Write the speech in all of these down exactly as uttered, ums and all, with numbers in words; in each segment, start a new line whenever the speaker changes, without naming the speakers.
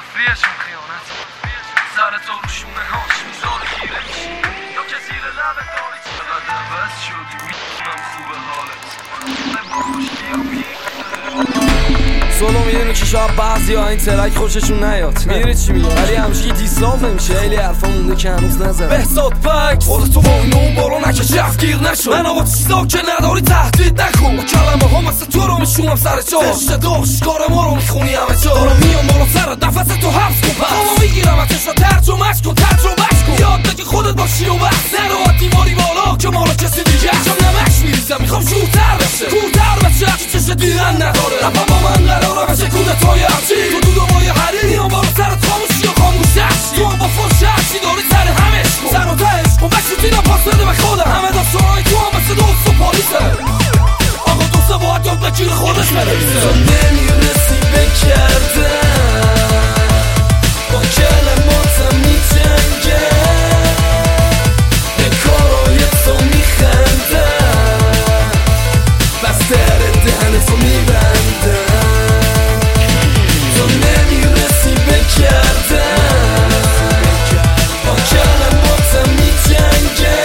فریشون خیانت سر تو روشونه هاش میزاد گیره میشی یا که زیر لبه داری چقدر عوض شدی میتونم خوبه حالت با خوشگی و
سولو میدونی که شاید بعضی ها این ترک خوششون نیاد میدونی چی میگم ولی همشگی دیسلاف نمیشه خیلی حرفا مونده که هنوز نزد بهزاد پک خودتو با این اون بالا نکش جفگیر نشو من آقا چیزا که نداری تهدید نکن با کلمه ها مثل تو رو میشونم سر جا عشق داشت کار ما رو میخونی همه جا دارم میام بالا سر نفس تو حبس کن پس اما میگیرم اتش را ترجمهش کن ترجمهش کن یاد بگی خودت باشی و بس نرو دیواری بالا که مالا کسی دیگه چم نمش میریزم میخوام شورتر بشه کورتر بشه که چش دیدن نداره رفم با من قراره بشه کودتای همچی تو دو دومای حریر میام بالا سرت خاموشی و خاموش نشی تو هم با فرش هرچی داری سر همش کن سر و تهش کن بشوتی نپاس بده به خودم همه داستانهای تو هم مثل دوست و پالیسه آقا دوسته باید یاد بگیر خودش بنویسه تو نمیرسی بکردن با کلماتم میجنگه به کارای تو میخندن بس در دهن تو میبندن تو نمیرسی بکردن با کلماتم میجنگه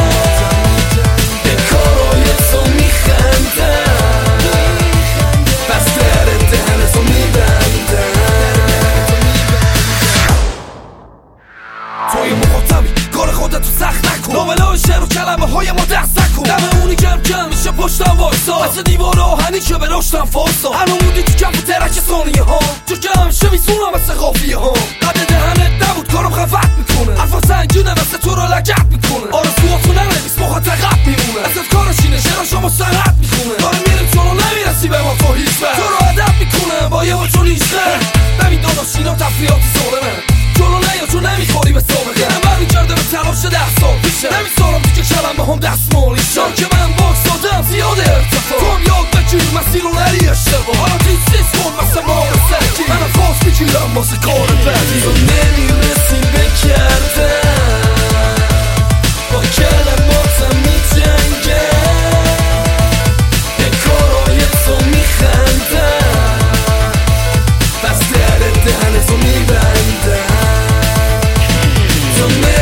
به کارای تو میخندن بس در دهن تو میبندن توی مخاطبی کار خودتو سخت نکن ناملای شعر و کلمه های ما دست نکن دم اونی کم کم میشه پشتم وایسا مثل دیوار آهنی که به رشتم فاسا هنو موندی تو کف ترک ثانیه ها تو که همیشه میزونم مثل قافیه ها قد دهنت نبود کارم خفت میکنه حرفا سنگینه مثل تو رو لگت میکنه آرزوهاتو ننویس موقع تقب میمونه ازت کارش اینه شعراشو مستند میخونه داره میریم چونو نمیرسی به ما تو هیچ تو رو ادب میکنه با یه وجون ایشته ببین داداش اینا تفریحات سالمه جلو نیا چون نمیخوری به سابقه من برمیگرده به تلاش ده سال پیشه نمیذارم دیگه کلم به هم دستمالی شد که من باکس دادم زیاده ارتفاع تو هم یاد بگیر مسیر رو نری اشتباه حالا دیسیز کن مثل ما رو سرکی من فاس میگیرم واسه کار بعدی تو نمیرسی بکردن با کلماتم میجنگه به کارای تو میخندن بس در دهن تو میبندن تو